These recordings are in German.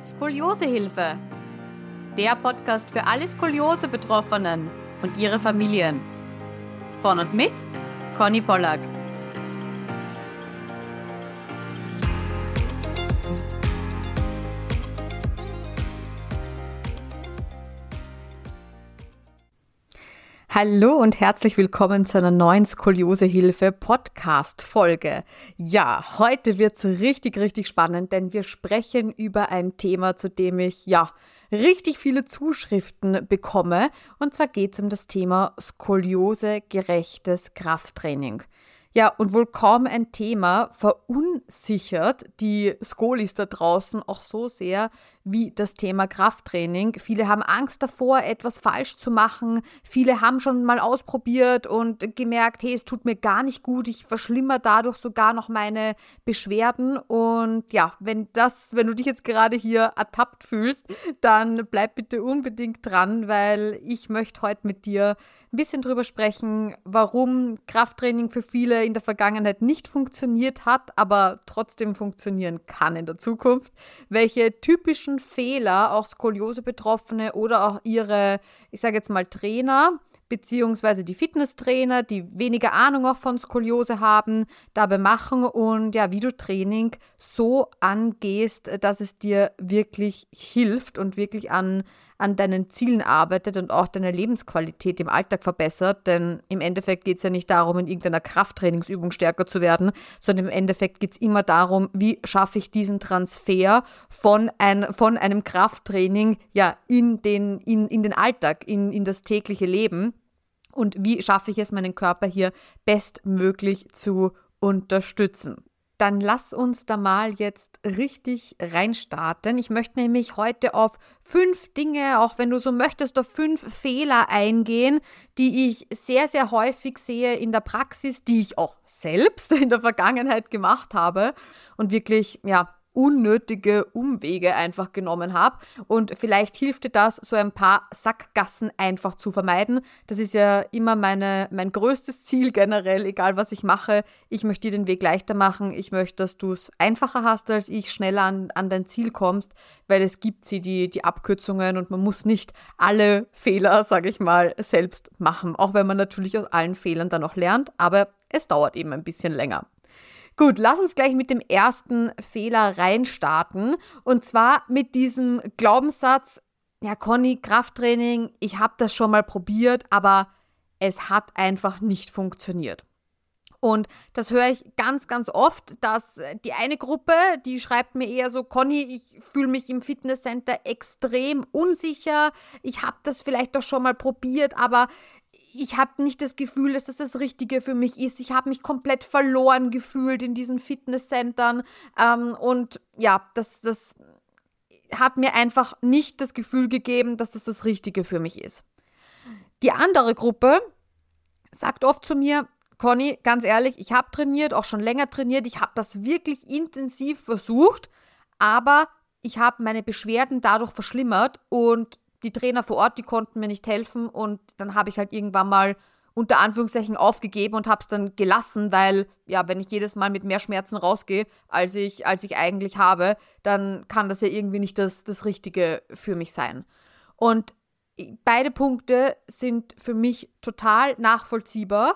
Skoliosehilfe. Der Podcast für alle Skoliose-Betroffenen und ihre Familien. Von und mit Conny Pollack. Hallo und herzlich willkommen zu einer neuen Skoliosehilfe-Podcast-Folge. Ja, heute wird's richtig spannend, denn wir sprechen über ein Thema, zu dem ich richtig viele Zuschriften bekomme. Und zwar geht's um das Thema Skoliose-gerechtes Krafttraining. Ja, und wohl kaum ein Thema verunsichert die Skolis da draußen auch so sehr wie das Thema Krafttraining. Viele haben Angst davor, etwas falsch zu machen. Viele haben schon mal ausprobiert und gemerkt, hey, es tut mir gar nicht gut. Ich verschlimmere dadurch sogar noch meine Beschwerden. Und ja, wenn du dich jetzt gerade hier ertappt fühlst, dann bleib bitte unbedingt dran, weil ich möchte heute mit dir ein bisschen drüber sprechen, warum Krafttraining für viele in der Vergangenheit nicht funktioniert hat, aber trotzdem funktionieren kann in der Zukunft. Welche typischen Fehler auch Skoliose-Betroffene oder auch ihre, ich sage jetzt mal Trainer, beziehungsweise die Fitnesstrainer, die weniger Ahnung auch von Skoliose haben, dabei machen und ja, wie du Training so angehst, dass es dir wirklich hilft und wirklich an deinen Zielen arbeitet und auch deine Lebensqualität im Alltag verbessert, denn im Endeffekt geht es ja nicht darum, in irgendeiner Krafttrainingsübung stärker zu werden, sondern im Endeffekt geht es immer darum, wie schaffe ich diesen Transfer von einem Krafttraining in den Alltag, in das tägliche Leben und wie schaffe ich es, meinen Körper hier bestmöglich zu unterstützen. Dann lass uns da mal jetzt richtig reinstarten. Ich möchte nämlich heute auf 5 Dinge, auch wenn du so möchtest, auf 5 Fehler eingehen, die ich sehr, sehr häufig sehe in der Praxis, die ich auch selbst in der Vergangenheit gemacht habe und wirklich, unnötige Umwege einfach genommen habe. Und vielleicht hilft dir das, so ein paar Sackgassen einfach zu vermeiden. Das ist ja immer mein größtes Ziel generell, egal was ich mache. Ich möchte dir den Weg leichter machen. Ich möchte, dass du es einfacher hast als ich, schneller an dein Ziel kommst, weil es gibt die Abkürzungen und man muss nicht alle Fehler, sage ich mal, selbst machen. Auch wenn man natürlich aus allen Fehlern dann noch lernt, aber es dauert eben ein bisschen länger. Gut, lass uns gleich mit dem ersten Fehler reinstarten und zwar mit diesem Glaubenssatz, ja Conny, Krafttraining, ich habe das schon mal probiert, aber es hat einfach nicht funktioniert. Und das höre ich ganz oft, dass die eine Gruppe, die schreibt mir eher so, Conny, ich fühle mich im Fitnesscenter extrem unsicher, ich habe das vielleicht doch schon mal probiert, aber ich habe nicht das Gefühl, dass das Richtige für mich ist. Ich habe mich komplett verloren gefühlt in diesen Fitnesscentern und ja, das hat mir einfach nicht das Gefühl gegeben, dass das Richtige für mich ist. Die andere Gruppe sagt oft zu mir, Conny, ganz ehrlich, ich habe trainiert, auch schon länger trainiert, ich habe das wirklich intensiv versucht, aber ich habe meine Beschwerden dadurch verschlimmert und die Trainer vor Ort, die konnten mir nicht helfen und dann habe ich halt irgendwann mal unter Anführungszeichen aufgegeben und habe es dann gelassen, weil wenn ich jedes Mal mit mehr Schmerzen rausgehe, als ich eigentlich habe, dann kann das ja irgendwie nicht das Richtige für mich sein. Und beide Punkte sind für mich total nachvollziehbar,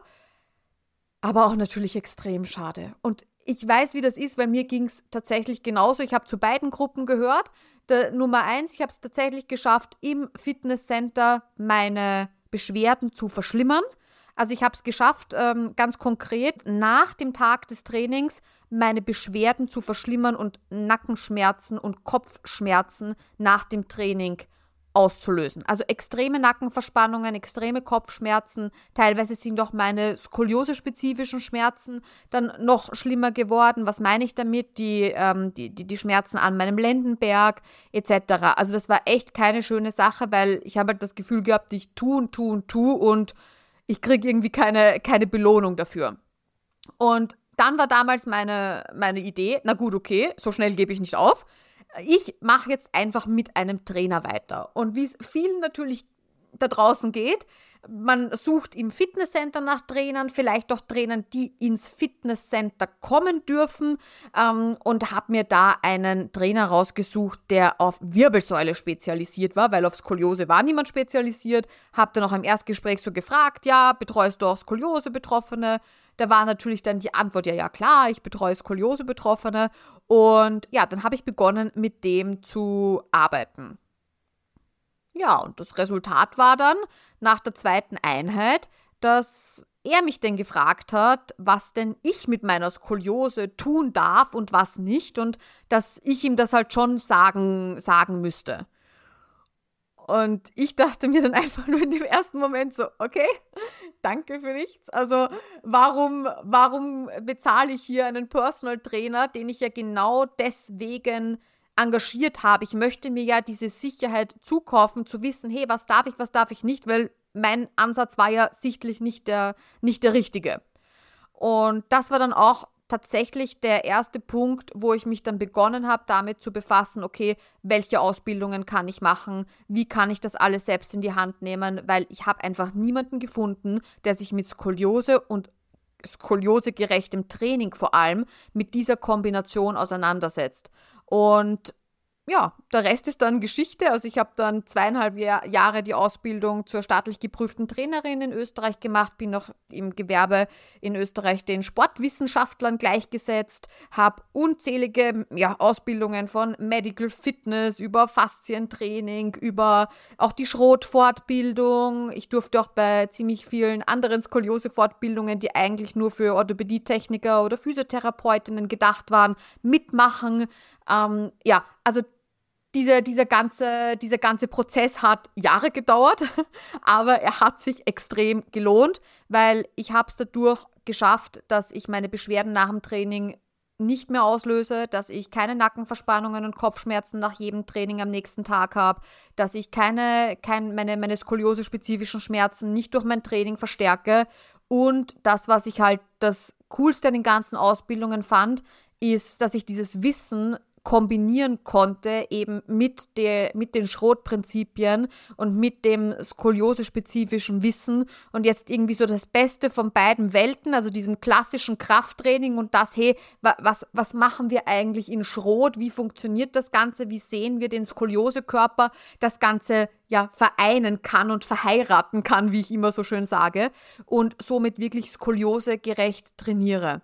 aber auch natürlich extrem schade. Und ich weiß, wie das ist, weil mir ging es tatsächlich genauso. Ich habe zu beiden Gruppen gehört. Nummer 1, ich habe es tatsächlich geschafft, im Fitnesscenter meine Beschwerden zu verschlimmern. Also ich habe es geschafft, ganz konkret nach dem Tag des Trainings meine Beschwerden zu verschlimmern und Nackenschmerzen und Kopfschmerzen nach dem Training auszulösen. Also extreme Nackenverspannungen, extreme Kopfschmerzen, teilweise sind auch meine skoliose-spezifischen Schmerzen dann noch schlimmer geworden. Was meine ich damit? Die Schmerzen an meinem Lendenberg etc. Also das war echt keine schöne Sache, weil ich habe halt das Gefühl gehabt, ich tue und ich kriege irgendwie keine Belohnung dafür. Und dann war damals meine Idee, na gut, okay, so schnell gebe ich nicht auf. Ich mache jetzt einfach mit einem Trainer weiter. Und wie es vielen natürlich da draußen geht. Man sucht im Fitnesscenter nach Trainern, vielleicht auch Trainern, die ins Fitnesscenter kommen dürfen, und habe mir da einen Trainer rausgesucht, der auf Wirbelsäule spezialisiert war, weil auf Skoliose war niemand spezialisiert. Habe dann auch im Erstgespräch so gefragt, ja, betreust du auch Skoliose-Betroffene? Da war natürlich dann die Antwort, ja klar, ich betreue Skoliose-Betroffene. Und ja, dann habe ich begonnen, mit dem zu arbeiten. Ja, und das Resultat war dann nach der zweiten Einheit, dass er mich dann gefragt hat, was denn ich mit meiner Skoliose tun darf und was nicht, und dass ich ihm das halt schon sagen müsste. Und ich dachte mir dann einfach nur in dem ersten Moment so, okay, danke für nichts. Also warum bezahle ich hier einen Personal Trainer, den ich ja genau deswegen engagiert habe? Ich möchte mir ja diese Sicherheit zukaufen, zu wissen, hey, was darf ich nicht, weil mein Ansatz war ja sichtlich nicht der richtige. Und das war dann auch tatsächlich der erste Punkt, wo ich mich dann begonnen habe, damit zu befassen, okay, welche Ausbildungen kann ich machen, wie kann ich das alles selbst in die Hand nehmen, weil ich habe einfach niemanden gefunden, der sich mit Skoliose und skoliosegerechtem Training vor allem mit dieser Kombination auseinandersetzt. Und ja, der Rest ist dann Geschichte. Also ich habe dann 2,5 Jahre die Ausbildung zur staatlich geprüften Trainerin in Österreich gemacht, bin noch im Gewerbe in Österreich den Sportwissenschaftlern gleichgesetzt, habe unzählige Ausbildungen von Medical Fitness über Faszientraining, über auch die Schrot-Fortbildung. Ich durfte auch bei ziemlich vielen anderen Skoliose-Fortbildungen, die eigentlich nur für Orthopädietechniker oder Physiotherapeutinnen gedacht waren, mitmachen. Also dieser ganze Prozess hat Jahre gedauert, aber er hat sich extrem gelohnt, weil ich habe es dadurch geschafft, dass ich meine Beschwerden nach dem Training nicht mehr auslöse, dass ich keine Nackenverspannungen und Kopfschmerzen nach jedem Training am nächsten Tag habe, dass ich meine skoliose-spezifischen Schmerzen nicht durch mein Training verstärke. Und das, was ich halt das Coolste an den ganzen Ausbildungen fand, ist, dass ich dieses Wissen kombinieren konnte, eben mit den Schrotprinzipien und mit dem skoliose-spezifischen Wissen, und jetzt irgendwie so das Beste von beiden Welten, also diesem klassischen Krafttraining und das, hey, was machen wir eigentlich in Schrot, wie funktioniert das Ganze, wie sehen wir den Skoliosekörper, das Ganze vereinen kann und verheiraten kann, wie ich immer so schön sage, und somit wirklich skoliosegerecht trainiere.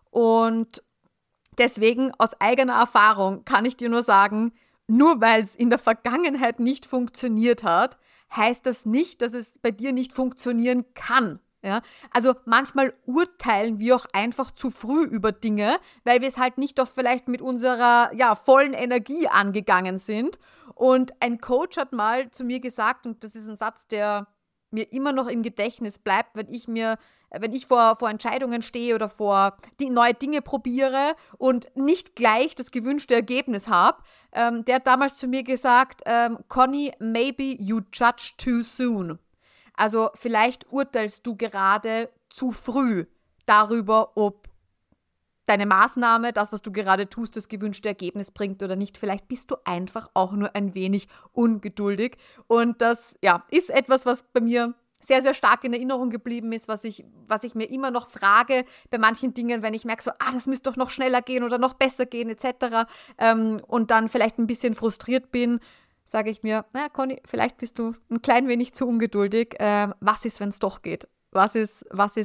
Und deswegen, aus eigener Erfahrung kann ich dir nur sagen, nur weil es in der Vergangenheit nicht funktioniert hat, heißt das nicht, dass es bei dir nicht funktionieren kann. Ja? Also manchmal urteilen wir auch einfach zu früh über Dinge, weil wir es halt nicht doch vielleicht mit unserer vollen Energie angegangen sind. Und ein Coach hat mal zu mir gesagt, und das ist ein Satz, der mir immer noch im Gedächtnis bleibt, wenn ich vor Entscheidungen stehe oder vor die neue Dinge probiere und nicht gleich das gewünschte Ergebnis habe. Der hat damals zu mir gesagt, Conny, maybe you judge too soon. Also vielleicht urteilst du gerade zu früh darüber, ob deine Maßnahme, das, was du gerade tust, das gewünschte Ergebnis bringt oder nicht. Vielleicht bist du einfach auch nur ein wenig ungeduldig. Und das ist etwas, was bei mir sehr, sehr stark in Erinnerung geblieben ist, was ich mir immer noch frage bei manchen Dingen, wenn ich merke so, das müsste doch noch schneller gehen oder noch besser gehen etc. Und dann vielleicht ein bisschen frustriert bin, sage ich mir, Conny, vielleicht bist du ein klein wenig zu ungeduldig. Was ist, wenn es doch geht? Was ist,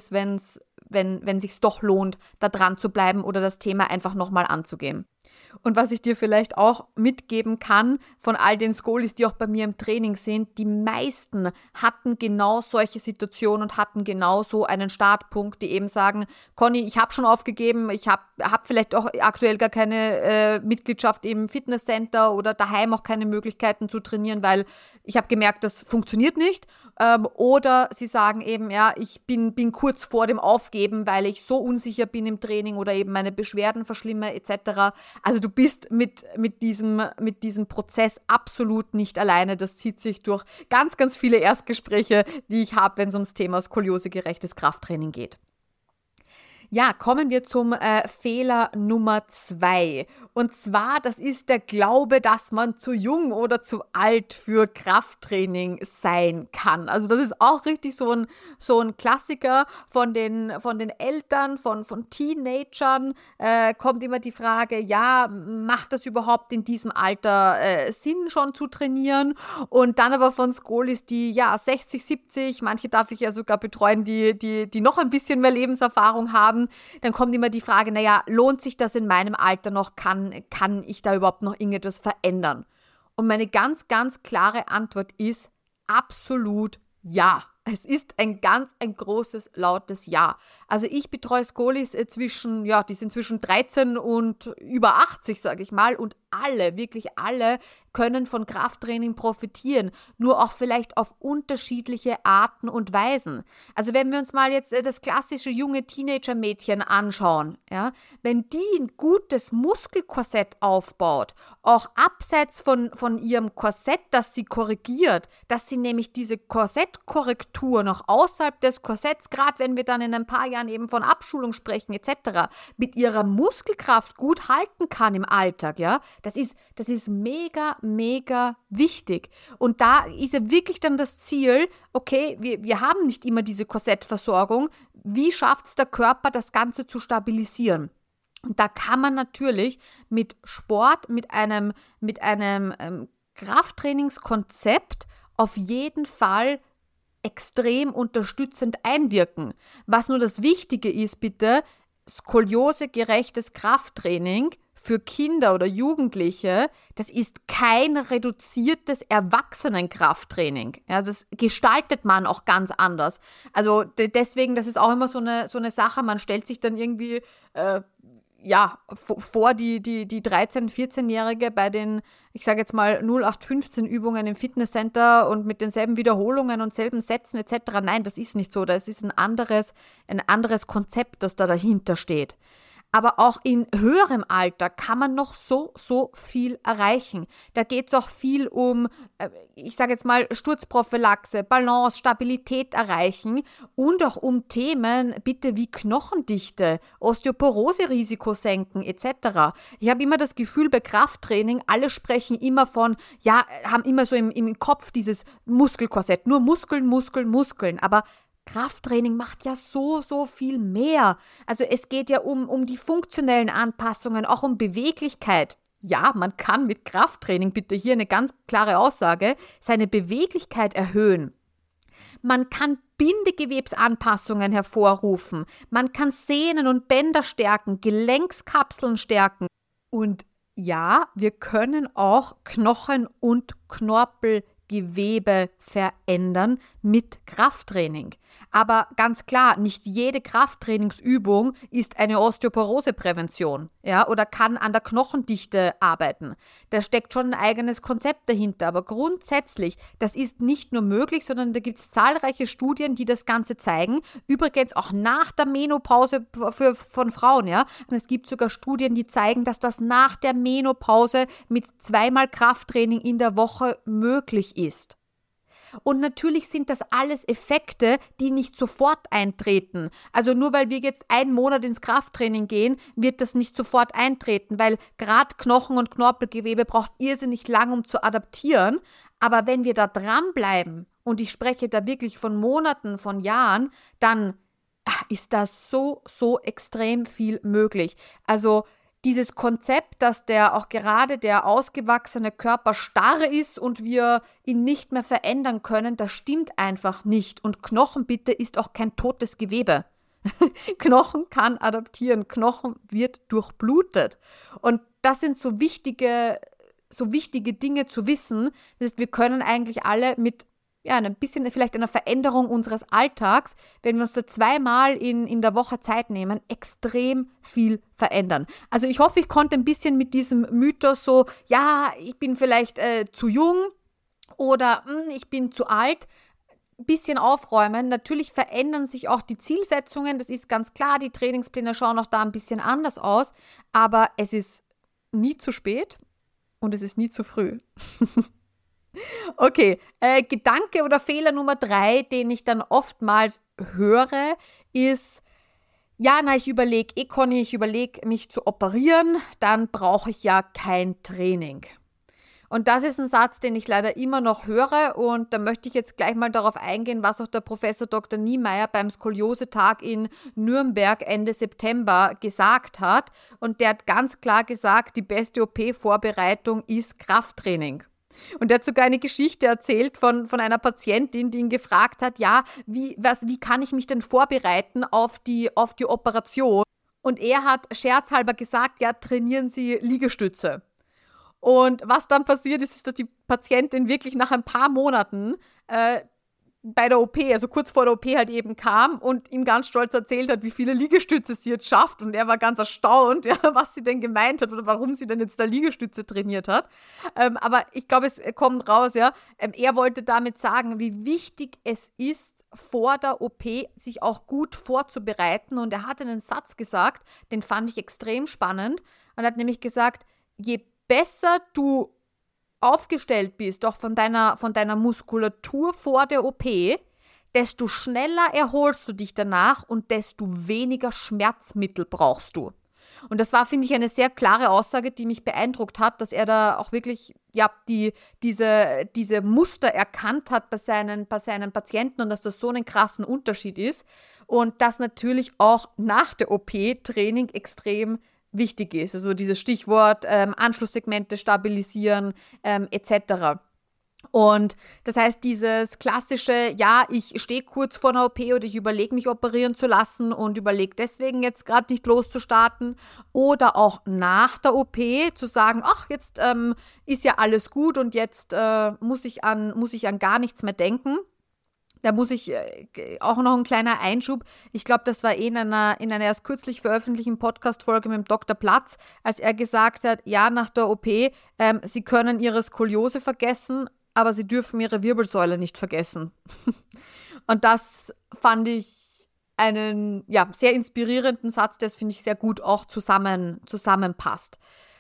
wenn sich's doch lohnt, da dran zu bleiben oder das Thema einfach nochmal anzugehen? Und was ich dir vielleicht auch mitgeben kann von all den Skolis, die auch bei mir im Training sind, die meisten hatten genau solche Situationen und hatten genau so einen Startpunkt, die eben sagen, Conny, ich habe schon aufgegeben, ich hab vielleicht auch aktuell gar keine Mitgliedschaft im Fitnesscenter oder daheim auch keine Möglichkeiten zu trainieren, weil ich habe gemerkt, das funktioniert nicht. Oder sie sagen eben, ich bin kurz vor dem Aufgeben, weil ich so unsicher bin im Training oder eben meine Beschwerden verschlimme etc. Also du bist mit diesem Prozess absolut nicht alleine. Das zieht sich durch ganz, ganz viele Erstgespräche, die ich habe, wenn es ums Thema skoliosegerechtes Krafttraining geht. Ja, kommen wir zum Fehler Nummer 2. Und zwar, das ist der Glaube, dass man zu jung oder zu alt für Krafttraining sein kann. Also das ist auch richtig so ein Klassiker von den Eltern, von Teenagern. Kommt immer die Frage, ja, macht das überhaupt in diesem Alter Sinn, schon zu trainieren? Und dann aber von Skolis, die ja 60, 70, manche darf ich ja sogar betreuen, die noch ein bisschen mehr Lebenserfahrung haben. Dann kommt immer die Frage, naja, lohnt sich das in meinem Alter noch? Kann ich da überhaupt noch irgendetwas verändern? Und meine ganz, ganz klare Antwort ist absolut ja. Es ist ein großes, lautes Ja. Also ich betreue Skolis die sind zwischen 13 und über 80, sage ich mal. Und alle, wirklich alle, können von Krafttraining profitieren. Nur auch vielleicht auf unterschiedliche Arten und Weisen. Also wenn wir uns mal jetzt das klassische junge Teenager-Mädchen anschauen, ja, wenn die ein gutes Muskelkorsett aufbaut, auch abseits von ihrem Korsett, das sie korrigiert, dass sie nämlich diese Korsettkorrektur noch außerhalb des Korsetts, gerade wenn wir dann in ein paar Jahren eben von Abschulung sprechen etc., mit ihrer Muskelkraft gut halten kann im Alltag, ja, das ist mega, mega wichtig. Und da ist ja wirklich dann das Ziel, okay, wir haben nicht immer diese Korsettversorgung, wie schafft es der Körper, das Ganze zu stabilisieren? Und da kann man natürlich mit Sport, mit einem Krafttrainingskonzept auf jeden Fall extrem unterstützend einwirken. Was nur das Wichtige ist, bitte, skoliosegerechtes Krafttraining für Kinder oder Jugendliche, das ist kein reduziertes Erwachsenenkrafttraining. Ja, das gestaltet man auch ganz anders. Also deswegen, das ist auch immer so eine Sache, man stellt sich dann irgendwie vor die 13-, 14-Jährige bei den, ich sage jetzt mal 0815 Übungen im Fitnesscenter und mit denselben Wiederholungen und selben Sätzen etc. Nein, das ist nicht so. Das ist ein anderes Konzept, das da dahinter steht. Aber auch in höherem Alter kann man noch so viel erreichen. Da geht es auch viel um, ich sage jetzt mal, Sturzprophylaxe, Balance, Stabilität erreichen und auch um Themen, bitte wie Knochendichte, Osteoporose-Risiko senken etc. Ich habe immer das Gefühl, bei Krafttraining, alle sprechen immer von, ja, haben immer so im Kopf dieses Muskelkorsett, nur Muskeln, Muskeln, Muskeln, aber Krafttraining macht ja so viel mehr. Also es geht ja um die funktionellen Anpassungen, auch um Beweglichkeit. Ja, man kann mit Krafttraining, bitte hier eine ganz klare Aussage, seine Beweglichkeit erhöhen. Man kann Bindegewebsanpassungen hervorrufen. Man kann Sehnen und Bänder stärken, Gelenkskapseln stärken. Und ja, wir können auch Knochen und Knorpelgewebe verändern mit Krafttraining. Aber ganz klar, nicht jede Krafttrainingsübung ist eine Osteoporoseprävention, ja, oder kann an der Knochendichte arbeiten. Da steckt schon ein eigenes Konzept dahinter. Aber grundsätzlich, das ist nicht nur möglich, sondern da gibt es zahlreiche Studien, die das Ganze zeigen. Übrigens auch nach der Menopause von Frauen, ja. Und es gibt sogar Studien, die zeigen, dass das nach der Menopause mit 2-mal Krafttraining in der Woche möglich ist. Und natürlich sind das alles Effekte, die nicht sofort eintreten. Also nur weil wir jetzt einen Monat ins Krafttraining gehen, wird das nicht sofort eintreten, weil gerade Knochen- und Knorpelgewebe braucht irrsinnig lang, um zu adaptieren. Aber wenn wir da dranbleiben, und ich spreche da wirklich von Monaten, von Jahren, dann ist da so extrem viel möglich. Also dieses Konzept, dass auch gerade der ausgewachsene Körper starr ist und wir ihn nicht mehr verändern können, das stimmt einfach nicht. Und Knochen, bitte, ist auch kein totes Gewebe. Knochen kann adaptieren, Knochen wird durchblutet. Und das sind so wichtige Dinge zu wissen. Das heißt, wir können eigentlich alle mit ein bisschen vielleicht einer Veränderung unseres Alltags, wenn wir uns da 2-mal in der Woche Zeit nehmen, extrem viel verändern. Also ich hoffe, ich konnte ein bisschen mit diesem Mythos so, ja, ich bin vielleicht zu jung oder ich bin zu alt, ein bisschen aufräumen. Natürlich verändern sich auch die Zielsetzungen, das ist ganz klar, die Trainingspläne schauen auch da ein bisschen anders aus, aber es ist nie zu spät und es ist nie zu früh. Okay, Gedanke oder Fehler Nummer 3, den ich dann oftmals höre, ist, Ja, na, ich überlege, Conny, ich überlege, mich zu operieren, dann brauche ich ja kein Training. Und das ist ein Satz, den ich leider immer noch höre und da möchte ich jetzt gleich mal darauf eingehen, was auch der Professor Dr. Niemeyer beim Skoliose-Tag in Nürnberg Ende September gesagt hat. Und der hat ganz klar gesagt, die beste OP-Vorbereitung ist Krafttraining. Und er hat sogar eine Geschichte erzählt von einer Patientin, die ihn gefragt hat, ja, wie kann ich mich denn vorbereiten auf die Operation? Und er hat scherzhalber gesagt, ja, trainieren Sie Liegestütze. Und was dann passiert ist, ist, dass die Patientin wirklich nach ein paar Monaten bei der OP, also kurz vor der OP halt eben kam und ihm ganz stolz erzählt hat, wie viele Liegestütze sie jetzt schafft. Und er war ganz erstaunt, ja, was sie denn gemeint hat oder warum sie denn jetzt da Liegestütze trainiert hat. Aber ich glaube, es kommt raus, ja. Er wollte damit sagen, wie wichtig es ist, vor der OP sich auch gut vorzubereiten. Und er hat einen Satz gesagt, den fand ich extrem spannend. Und er hat nämlich gesagt, je besser du aufgestellt bist, auch von deiner Muskulatur vor der OP, desto schneller erholst du dich danach und desto weniger Schmerzmittel brauchst du. Und das war, finde ich, eine sehr klare Aussage, die mich beeindruckt hat, dass er da auch wirklich ja, diese Muster erkannt hat bei seinen Patienten und dass das so einen krassen Unterschied ist. Und dass natürlich auch nach der OP Training extrem wichtig ist. Also dieses Stichwort Anschlusssegmente stabilisieren etc. Und das heißt, dieses klassische, ja, ich stehe kurz vor einer OP oder ich überlege mich operieren zu lassen und überlege deswegen jetzt gerade nicht loszustarten oder auch nach der OP zu sagen, ach, jetzt ist ja alles gut und jetzt muss ich an gar nichts mehr denken. Da muss ich auch noch ein kleiner Einschub. Ich glaube, das war in einer erst kürzlich veröffentlichten Podcast-Folge mit dem Dr. Platz, als er gesagt hat, ja, nach der OP, Sie können Ihre Skoliose vergessen, aber Sie dürfen Ihre Wirbelsäule nicht vergessen. Und das fand ich einen ja, sehr inspirierenden Satz, der, finde ich, sehr gut auch zusammenpasst.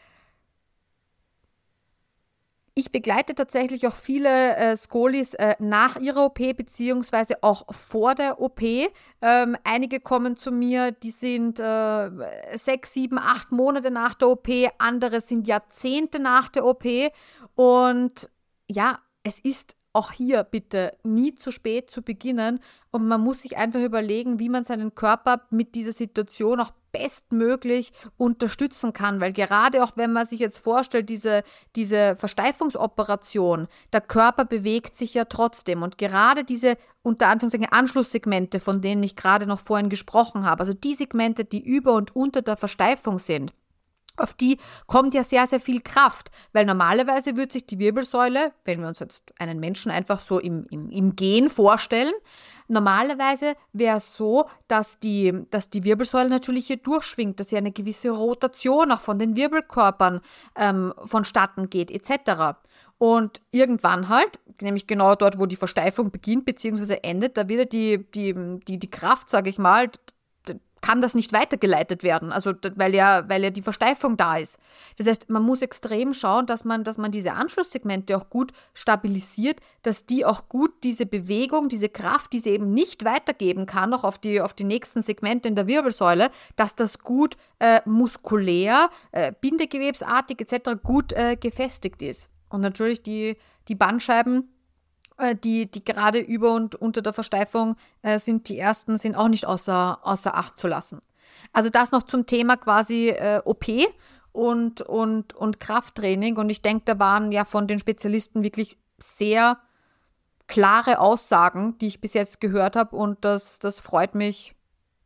Ich begleite tatsächlich auch viele Skolis nach ihrer OP beziehungsweise auch vor der OP. Einige kommen zu mir, die sind 6, 7, 8 Monate nach der OP, andere sind Jahrzehnte nach der OP. Und ja, es ist auch hier bitte nie zu spät zu beginnen und man muss sich einfach überlegen, wie man seinen Körper mit dieser Situation auch bestmöglich unterstützen kann, weil gerade auch wenn man sich jetzt vorstellt, diese Versteifungsoperation, der Körper bewegt sich ja trotzdem und gerade diese unter Anführungszeichen Anschlusssegmente, von denen ich gerade noch vorhin gesprochen habe, also die Segmente, die über und unter der Versteifung sind, auf die kommt ja sehr, sehr viel Kraft, weil normalerweise würde sich die Wirbelsäule, wenn wir uns jetzt einen Menschen einfach so im Gehen vorstellen, normalerweise wäre es so, dass die Wirbelsäule natürlich hier durchschwingt, dass hier eine gewisse Rotation auch von den Wirbelkörpern vonstatten geht, etc. Und irgendwann halt, nämlich genau dort, wo die Versteifung beginnt bzw. endet, da wird die Kraft, sage ich mal, kann das nicht weitergeleitet werden, also weil ja die Versteifung da ist. Das heißt, man muss extrem schauen, dass man diese Anschlusssegmente auch gut stabilisiert, dass die auch gut diese Bewegung, diese Kraft, die sie eben nicht weitergeben kann, auch auf die nächsten Segmente in der Wirbelsäule, dass das gut muskulär, bindegewebsartig etc. gut gefestigt ist. Und natürlich die Bandscheiben, die gerade über und unter der Versteifung sind, die ersten sind auch nicht außer Acht zu lassen. Also das noch zum Thema quasi OP und Krafttraining. Und ich denke, da waren ja von den Spezialisten wirklich sehr klare Aussagen, die ich bis jetzt gehört habe. Und das freut mich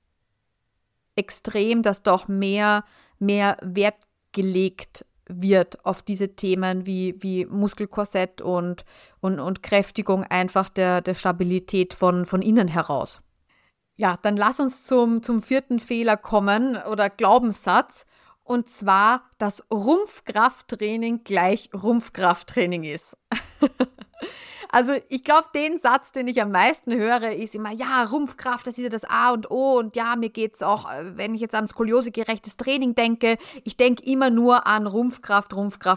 extrem, dass da auch mehr Wert gelegt wird auf diese Themen wie Muskelkorsett und Kräftigung einfach der Stabilität von innen heraus. Ja, dann lass uns zum 4. Fehler kommen oder Glaubenssatz, und zwar, dass Rumpfkrafttraining gleich Rumpfkrafttraining ist. Also ich glaube, den Satz, den ich am meisten höre, ist immer, ja, Rumpfkraft, das ist ja das A und O und ja, mir geht's auch, wenn ich jetzt an skoliosegerechtes Training denke, ich denke immer nur an Rumpfkraft.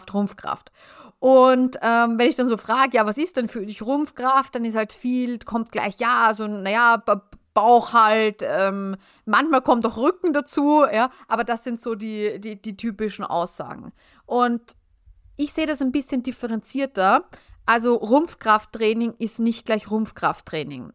Und wenn ich dann so frage, ja, was ist denn für dich Rumpfkraft, dann ist halt viel, kommt gleich, ja, also naja, Bauch halt, manchmal kommt auch Rücken dazu, ja, aber das sind so die typischen Aussagen. Und ich sehe das ein bisschen differenzierter. Also Rumpfkrafttraining ist nicht gleich Rumpfkrafttraining.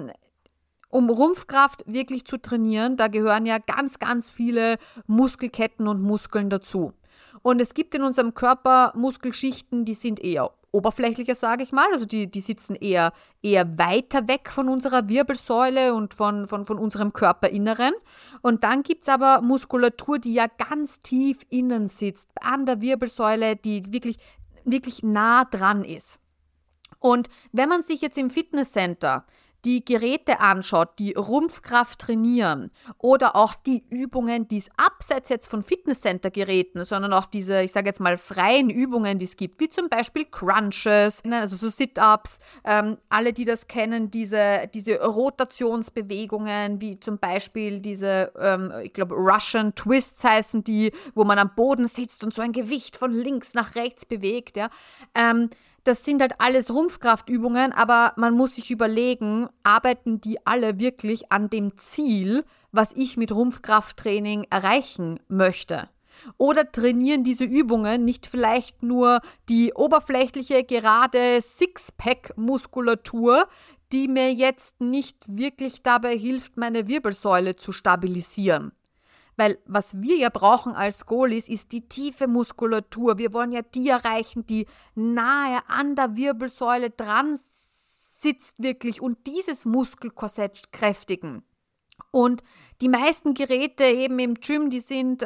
Um Rumpfkraft wirklich zu trainieren, da gehören ja ganz, ganz viele Muskelketten und Muskeln dazu. Und es gibt in unserem Körper Muskelschichten, die sind eher oberflächlicher, sage ich mal. Also die sitzen eher weiter weg von unserer Wirbelsäule und von unserem Körperinneren. Und dann gibt es aber Muskulatur, die ja ganz tief innen sitzt, an der Wirbelsäule, die wirklich, wirklich nah dran ist. Und wenn man sich jetzt im Fitnesscenter die Geräte anschaut, die Rumpfkraft trainieren oder auch die Übungen, die es abseits jetzt von Fitnesscenter-Geräten, sondern auch diese, ich sage jetzt mal, freien Übungen, die es gibt, wie zum Beispiel Crunches, also so Sit-Ups, alle, die das kennen, diese Rotationsbewegungen, wie zum Beispiel diese, ich glaube, Russian Twists heißen die, wo man am Boden sitzt und so ein Gewicht von links nach rechts bewegt, ja, das sind halt alles Rumpfkraftübungen, aber man muss sich überlegen, arbeiten die alle wirklich an dem Ziel, was ich mit Rumpfkrafttraining erreichen möchte? Oder trainieren diese Übungen nicht vielleicht nur die oberflächliche, gerade Sixpack-Muskulatur, die mir jetzt nicht wirklich dabei hilft, meine Wirbelsäule zu stabilisieren? Weil was wir ja brauchen als Goalies ist die tiefe Muskulatur. Wir wollen ja die erreichen, die nahe an der Wirbelsäule dran sitzt wirklich und dieses Muskelkorsett kräftigen. Und die meisten Geräte eben im Gym, die sind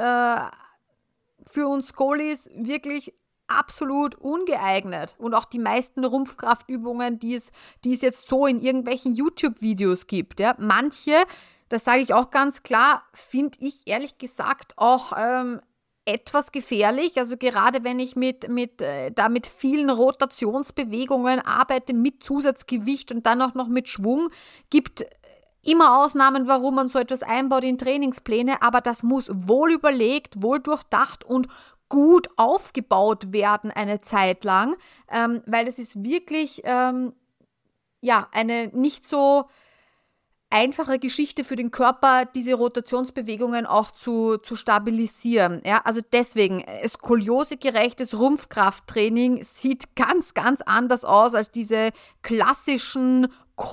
für uns Goalies wirklich absolut ungeeignet. Und auch die meisten Rumpfkraftübungen, die es jetzt so in irgendwelchen YouTube-Videos gibt. Ja. Manche, das sage ich auch ganz klar, finde ich ehrlich gesagt auch etwas gefährlich. Also gerade wenn ich mit vielen Rotationsbewegungen arbeite, mit Zusatzgewicht und dann auch noch mit Schwung, gibt immer Ausnahmen, warum man so etwas einbaut in Trainingspläne, aber das muss wohl überlegt, wohl durchdacht und gut aufgebaut werden eine Zeit lang, weil es ist wirklich eine nicht so einfache Geschichte für den Körper, diese Rotationsbewegungen auch zu stabilisieren. Ja, also deswegen, skoliosegerechtes Rumpfkrafttraining sieht ganz, ganz anders aus als diese klassischen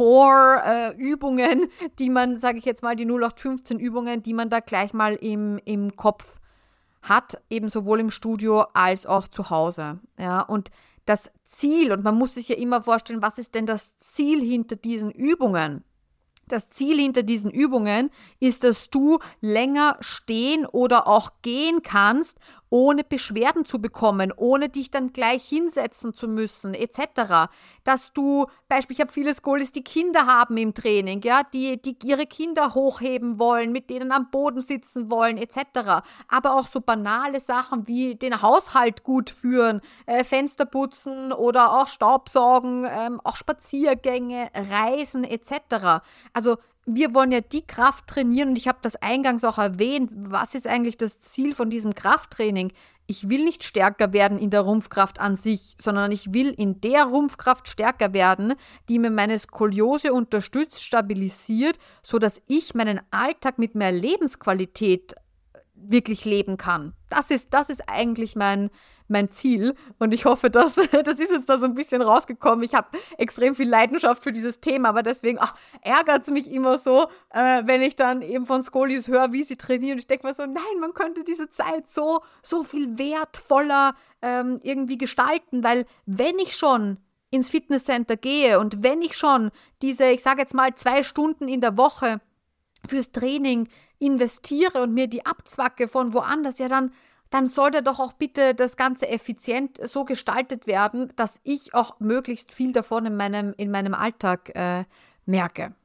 Core-Übungen, die man, sage ich jetzt mal, die 0815-Übungen, die man da gleich mal im Kopf hat, eben sowohl im Studio als auch zu Hause. Ja, und das Ziel, und man muss sich ja immer vorstellen, was ist denn das Ziel hinter diesen Übungen? Das Ziel hinter diesen Übungen ist, dass du länger stehen oder auch gehen kannst, ohne Beschwerden zu bekommen, ohne dich dann gleich hinsetzen zu müssen, etc. Dass du, Beispiel, ich habe viele Goalies, die Kinder haben im Training, ja, die ihre Kinder hochheben wollen, mit denen am Boden sitzen wollen, etc. Aber auch so banale Sachen wie den Haushalt gut führen, Fenster putzen oder auch Staubsaugen, auch Spaziergänge, Reisen, etc. Also wir wollen ja die Kraft trainieren und ich habe das eingangs auch erwähnt. Was ist eigentlich das Ziel von diesem Krafttraining? Ich will nicht stärker werden in der Rumpfkraft an sich, sondern ich will in der Rumpfkraft stärker werden, die mir meine Skoliose unterstützt, stabilisiert, sodass ich meinen Alltag mit mehr Lebensqualität wirklich leben kann. Das ist eigentlich mein Ziel und ich hoffe, das ist jetzt da so ein bisschen rausgekommen. Ich habe extrem viel Leidenschaft für dieses Thema, aber deswegen ärgert es mich immer so, wenn ich dann eben von Goalies höre, wie sie trainieren. Ich denke mir so, nein, man könnte diese Zeit so viel wertvoller irgendwie gestalten, weil wenn ich schon ins Fitnesscenter gehe und wenn ich schon diese, ich sage jetzt mal 2 Stunden in der Woche fürs Training investiere und mir die abzwacke von woanders, ja dann sollte doch auch bitte das Ganze effizient so gestaltet werden, dass ich auch möglichst viel davon in meinem Alltag merke.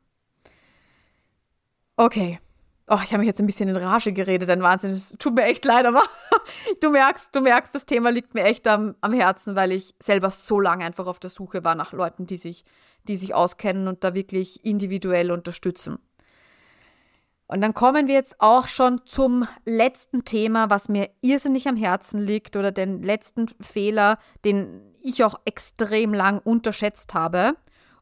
Okay. Oh, ich habe mich jetzt ein bisschen in Rage geredet, ein Wahnsinn. Es tut mir echt leid, aber du merkst, das Thema liegt mir echt am Herzen, weil ich selber so lange einfach auf der Suche war nach Leuten, die sich auskennen und da wirklich individuell unterstützen. Und dann kommen wir jetzt auch schon zum letzten Thema, was mir irrsinnig am Herzen liegt oder den letzten Fehler, den ich auch extrem lang unterschätzt habe.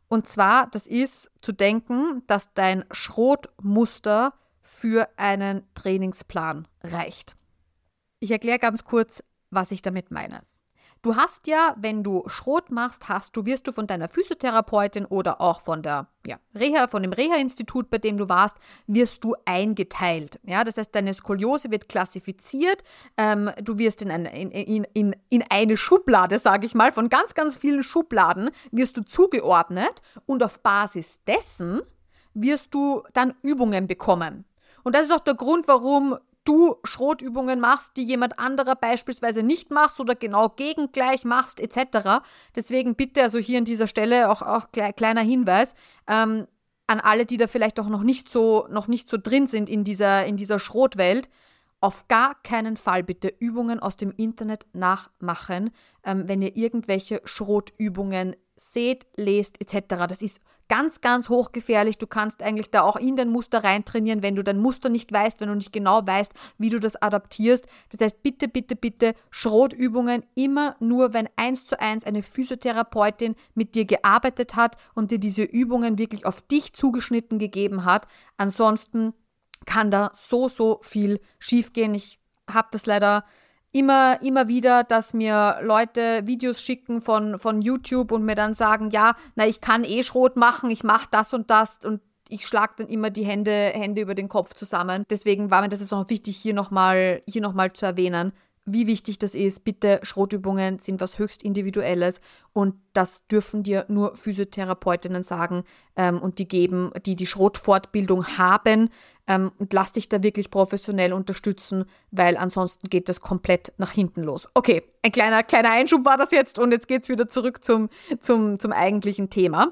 Und zwar, das ist zu denken, dass dein Schrotmuster für einen Trainingsplan reicht. Ich erkläre ganz kurz, was ich damit meine. Du hast ja, wenn du Schrot machst, wirst du von deiner Physiotherapeutin oder auch von der von dem Reha-Institut, bei dem du warst, wirst du eingeteilt. Ja, das heißt, deine Skoliose wird klassifiziert. Du wirst in eine Schublade, sage ich mal, von ganz, ganz vielen Schubladen wirst du zugeordnet und auf Basis dessen wirst du dann Übungen bekommen. Und das ist auch der Grund, warum du Schrotübungen machst, die jemand anderer beispielsweise nicht machst oder genau gegengleich machst, etc. Deswegen bitte, also hier an dieser Stelle auch kleiner Hinweis, an alle, die da vielleicht auch noch nicht so drin sind in dieser Schrotwelt, auf gar keinen Fall bitte Übungen aus dem Internet nachmachen, wenn ihr irgendwelche Schrotübungen seht, lest, etc. Das ist ganz, ganz hochgefährlich. Du kannst eigentlich da auch in dein Muster reintrainieren, wenn du dein Muster nicht weißt, wenn du nicht genau weißt, wie du das adaptierst. Das heißt, bitte, bitte, bitte Schrotübungen immer nur, wenn 1:1 eine Physiotherapeutin mit dir gearbeitet hat und dir diese Übungen wirklich auf dich zugeschnitten gegeben hat. Ansonsten kann da so viel schiefgehen. Ich habe das leider immer wieder, dass mir Leute Videos schicken von YouTube und mir dann sagen, ich kann Schrot machen, ich mache das und ich schlage dann immer die Hände über den Kopf zusammen. Deswegen war mir das jetzt auch wichtig, hier nochmal zu erwähnen, wie wichtig das ist. Bitte, Schrotübungen sind was höchst Individuelles und das dürfen dir nur Physiotherapeutinnen sagen und die Schrotfortbildung haben, und lass dich da wirklich professionell unterstützen, weil ansonsten geht das komplett nach hinten los. Okay, ein kleiner Einschub war das jetzt und jetzt geht's wieder zurück zum eigentlichen Thema.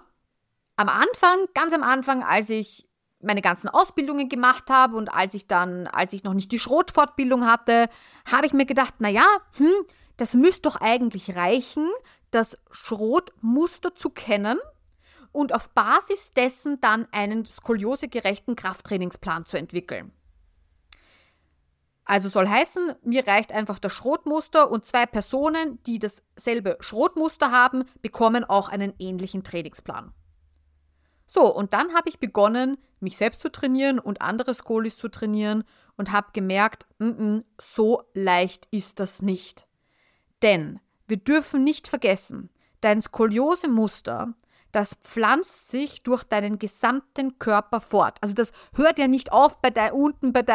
Ganz am Anfang, als ich meine ganzen Ausbildungen gemacht habe und als ich noch nicht die Schrotfortbildung hatte, habe ich mir gedacht, das müsste doch eigentlich reichen, das Schrotmuster zu kennen und auf Basis dessen dann einen skoliosegerechten Krafttrainingsplan zu entwickeln. Also soll heißen, mir reicht einfach das Schrotmuster und 2 Personen, die dasselbe Schrotmuster haben, bekommen auch einen ähnlichen Trainingsplan. So, und dann habe ich begonnen, mich selbst zu trainieren und andere Skolis zu trainieren und habe gemerkt, so leicht ist das nicht. Denn wir dürfen nicht vergessen, dein Skoliosemuster, das pflanzt sich durch deinen gesamten Körper fort. Also das hört ja nicht auf unten bei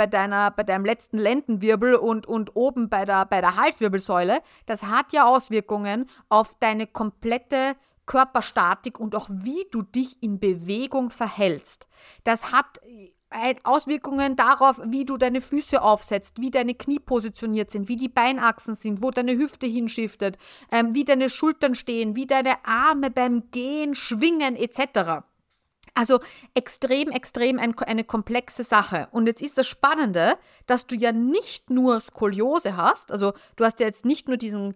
deinem letzten Lendenwirbel und oben bei der Halswirbelsäule. Das hat ja Auswirkungen auf deine komplette Körperstatik und auch wie du dich in Bewegung verhältst. Das hat Auswirkungen darauf, wie du deine Füße aufsetzt, wie deine Knie positioniert sind, wie die Beinachsen sind, wo deine Hüfte hinschiftet, wie deine Schultern stehen, wie deine Arme beim Gehen schwingen etc. Also extrem eine komplexe Sache. Und jetzt ist das Spannende, dass du ja nicht nur Skoliose hast, also du hast ja jetzt nicht nur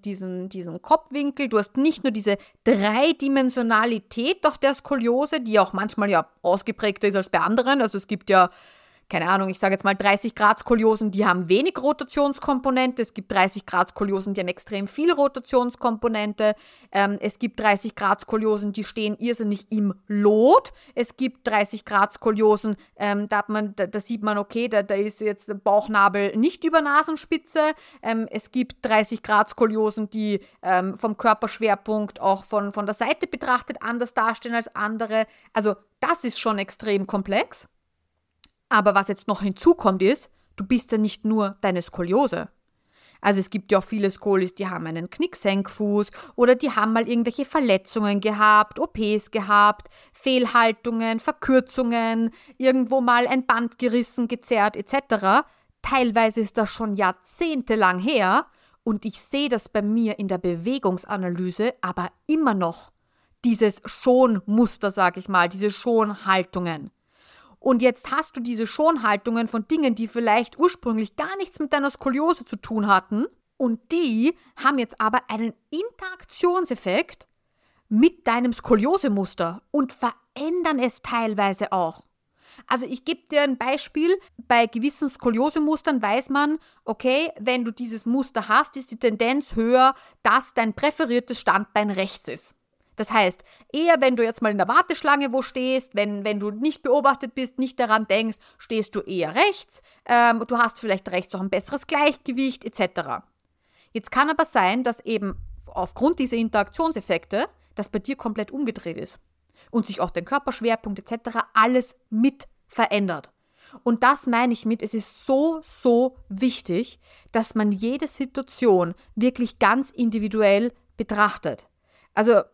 diesen Kopfwinkel, du hast nicht nur diese Dreidimensionalität doch der Skoliose, die auch manchmal ja ausgeprägter ist als bei anderen. Also es gibt ja, keine Ahnung, ich sage jetzt mal 30 Grad Skoliosen, die haben wenig Rotationskomponente. Es gibt 30 Grad Skoliosen, die haben extrem viel Rotationskomponente. Es gibt 30 Grad Skoliosen, die stehen irrsinnig im Lot. Es gibt 30 Grad Skoliosen, da sieht man, okay, da ist jetzt der Bauchnabel nicht über Nasenspitze. Es gibt 30 Grad Skoliosen, die vom Körperschwerpunkt auch von der Seite betrachtet anders dastehen als andere. Also das ist schon extrem komplex. Aber was jetzt noch hinzukommt ist, du bist ja nicht nur deine Skoliose. Also es gibt ja auch viele Skolis, die haben einen Knicksenkfuß oder die haben mal irgendwelche Verletzungen gehabt, OPs gehabt, Fehlhaltungen, Verkürzungen, irgendwo mal ein Band gerissen, gezerrt etc. Teilweise ist das schon jahrzehntelang her und ich sehe das bei mir in der Bewegungsanalyse aber immer noch. Dieses Schonmuster, sag ich mal, diese Schonhaltungen. Und jetzt hast du diese Schonhaltungen von Dingen, die vielleicht ursprünglich gar nichts mit deiner Skoliose zu tun hatten. Und die haben jetzt aber einen Interaktionseffekt mit deinem Skoliosemuster und verändern es teilweise auch. Also ich gebe dir ein Beispiel. Bei gewissen Skoliosemustern weiß man, okay, wenn du dieses Muster hast, ist die Tendenz höher, dass dein präferiertes Standbein rechts ist. Das heißt, eher wenn du jetzt mal in der Warteschlange wo stehst, wenn du nicht beobachtet bist, nicht daran denkst, stehst du eher rechts, du hast vielleicht rechts auch ein besseres Gleichgewicht etc. Jetzt kann aber sein, dass eben aufgrund dieser Interaktionseffekte das bei dir komplett umgedreht ist und sich auch dein Körperschwerpunkt etc. alles mit verändert. Und das meine ich mit, es ist so, so wichtig, dass man jede Situation wirklich ganz individuell betrachtet. Also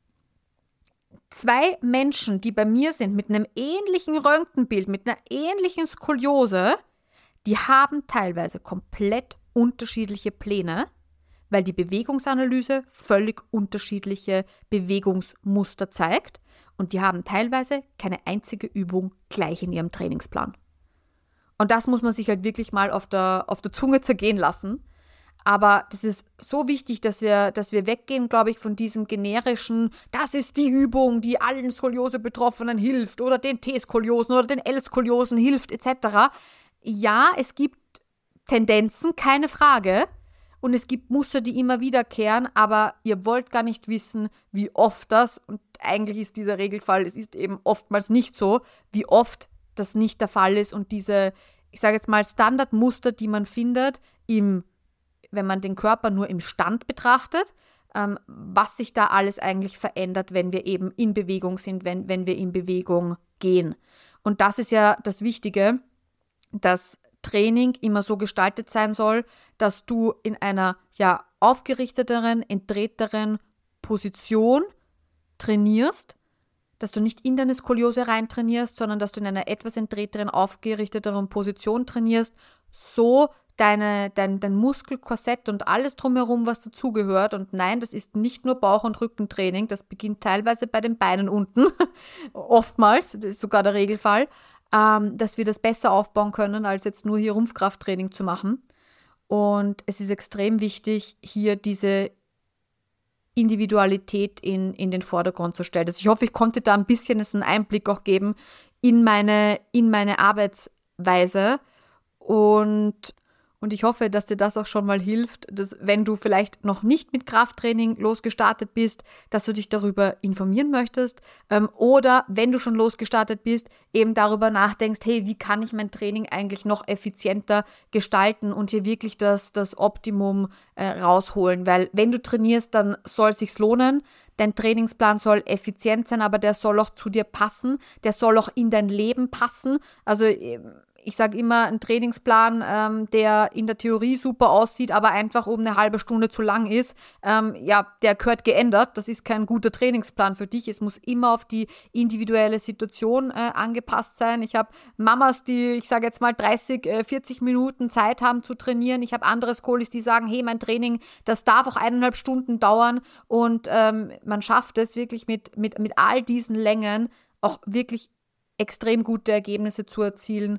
2 Menschen, die bei mir sind mit einem ähnlichen Röntgenbild, mit einer ähnlichen Skoliose, die haben teilweise komplett unterschiedliche Pläne, weil die Bewegungsanalyse völlig unterschiedliche Bewegungsmuster zeigt und die haben teilweise keine einzige Übung gleich in ihrem Trainingsplan. Und das muss man sich halt wirklich mal auf der Zunge zergehen lassen. Aber das ist so wichtig, dass wir weggehen, glaube ich, von diesem generischen, das ist die Übung, die allen Skoliose-Betroffenen hilft oder den T-Skoliosen oder den L-Skoliosen hilft etc. Ja, es gibt Tendenzen, keine Frage. Und es gibt Muster, die immer wiederkehren, aber ihr wollt gar nicht wissen, wie oft das, und eigentlich ist dieser Regelfall, es ist eben oftmals nicht so, wie oft das nicht der Fall ist und diese, ich sage jetzt mal, Standardmuster, die man findet, wenn man den Körper nur im Stand betrachtet, was sich da alles eigentlich verändert, wenn wir eben in Bewegung sind, wenn wir in Bewegung gehen. Und das ist ja das Wichtige, dass Training immer so gestaltet sein soll, dass du in einer aufgerichteteren, entdrehteren Position trainierst, dass du nicht in deine Skoliose rein trainierst, sondern dass du in einer etwas entdrehteren, aufgerichteteren Position trainierst, so dein Muskelkorsett und alles drumherum, was dazugehört. Und nein, das ist nicht nur Bauch- und Rückentraining, das beginnt teilweise bei den Beinen unten, oftmals, das ist sogar der Regelfall, dass wir das besser aufbauen können, als jetzt nur hier Rumpfkrafttraining zu machen. Und es ist extrem wichtig, hier diese Individualität in den Vordergrund zu stellen. Also ich hoffe, ich konnte da ein bisschen einen Einblick auch geben in meine Arbeitsweise und ich hoffe, dass dir das auch schon mal hilft, dass wenn du vielleicht noch nicht mit Krafttraining losgestartet bist, dass du dich darüber informieren möchtest oder wenn du schon losgestartet bist, eben darüber nachdenkst, hey, wie kann ich mein Training eigentlich noch effizienter gestalten und hier wirklich das Optimum rausholen, weil wenn du trainierst, dann soll es sich lohnen. Dein Trainingsplan soll effizient sein, aber der soll auch zu dir passen, der soll auch in dein Leben passen. Also ich sage immer, ein Trainingsplan, der in der Theorie super aussieht, aber einfach um eine halbe Stunde zu lang ist, der gehört geändert. Das ist kein guter Trainingsplan für dich. Es muss immer auf die individuelle Situation angepasst sein. Ich habe Mamas, die, ich sage jetzt mal, 30, 40 Minuten Zeit haben zu trainieren. Ich habe andere Skolis, die sagen, hey, mein Training, das darf auch 1,5 Stunden dauern. Und man schafft es wirklich mit all diesen Längen auch wirklich extrem gute Ergebnisse zu erzielen,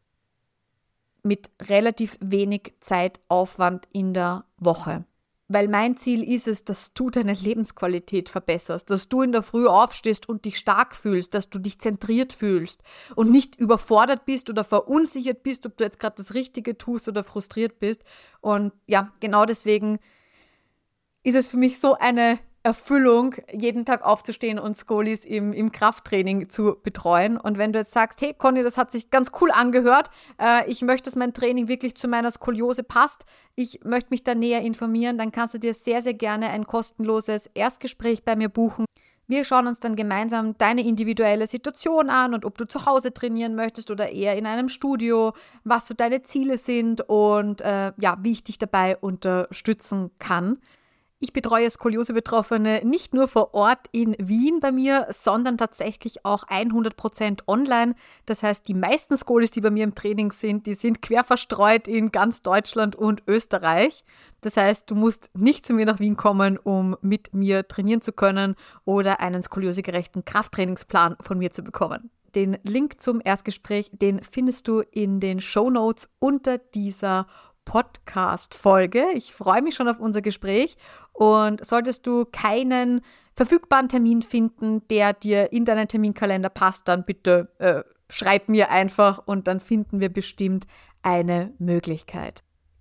mit relativ wenig Zeitaufwand in der Woche. Weil mein Ziel ist es, dass du deine Lebensqualität verbesserst, dass du in der Früh aufstehst und dich stark fühlst, dass du dich zentriert fühlst und nicht überfordert bist oder verunsichert bist, ob du jetzt gerade das Richtige tust oder frustriert bist. Und ja, genau deswegen ist es für mich so eine Erfüllung, jeden Tag aufzustehen und Skolis im Krafttraining zu betreuen. Und wenn du jetzt sagst, hey Conny, das hat sich ganz cool angehört, ich möchte, dass mein Training wirklich zu meiner Skoliose passt, ich möchte mich da näher informieren, dann kannst du dir sehr, sehr gerne ein kostenloses Erstgespräch bei mir buchen. Wir schauen uns dann gemeinsam deine individuelle Situation an und ob du zu Hause trainieren möchtest oder eher in einem Studio, was so deine Ziele sind und wie ich dich dabei unterstützen kann. Ich betreue Skoliose-Betroffene nicht nur vor Ort in Wien bei mir, sondern tatsächlich auch 100% online. Das heißt, die meisten Skolis, die bei mir im Training sind, die sind quer verstreut in ganz Deutschland und Österreich. Das heißt, du musst nicht zu mir nach Wien kommen, um mit mir trainieren zu können oder einen skoliosegerechten Krafttrainingsplan von mir zu bekommen. Den Link zum Erstgespräch, den findest du in den Shownotes unter dieser Podcast-Folge. Ich freue mich schon auf unser Gespräch und solltest du keinen verfügbaren Termin finden, der dir in deinen Terminkalender passt, dann bitte schreib mir einfach und dann finden wir bestimmt eine Möglichkeit.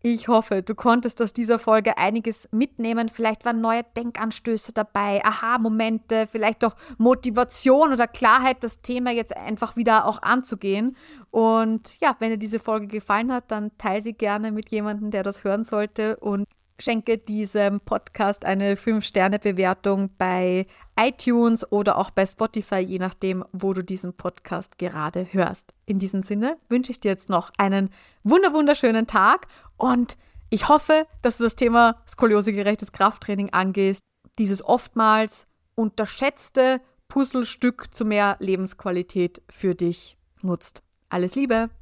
Ich hoffe, du konntest aus dieser Folge einiges mitnehmen. Vielleicht waren neue Denkanstöße dabei, Aha-Momente, vielleicht auch Motivation oder Klarheit, das Thema jetzt einfach wieder auch anzugehen. Und ja, wenn dir diese Folge gefallen hat, dann teile sie gerne mit jemandem, der das hören sollte, und schenke diesem Podcast eine 5-Sterne-Bewertung bei iTunes oder auch bei Spotify, je nachdem, wo du diesen Podcast gerade hörst. In diesem Sinne wünsche ich dir jetzt noch einen wunderschönen Tag und ich hoffe, dass du das Thema skoliosegerechtes Krafttraining angehst, dieses oftmals unterschätzte Puzzlestück zu mehr Lebensqualität für dich nutzt. Alles Liebe!